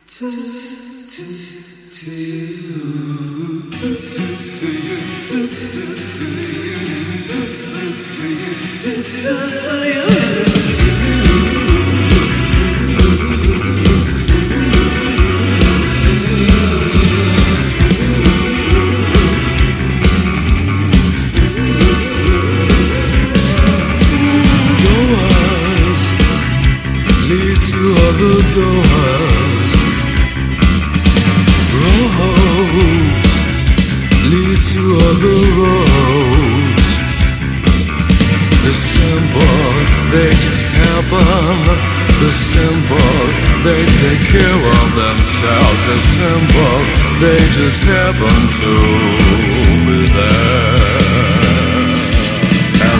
Other doors, roads lead to other roads. The simple, they just happen. The simple, they take care of themselves. The simple, they just happen to be there.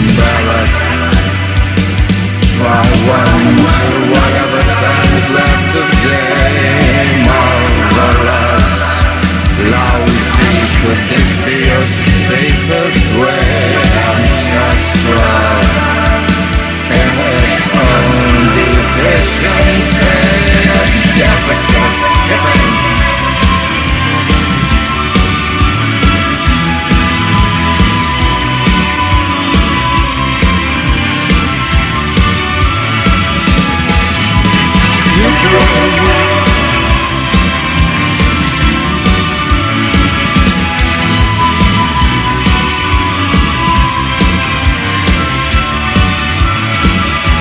Embarrassed, try one, two, whatever time is left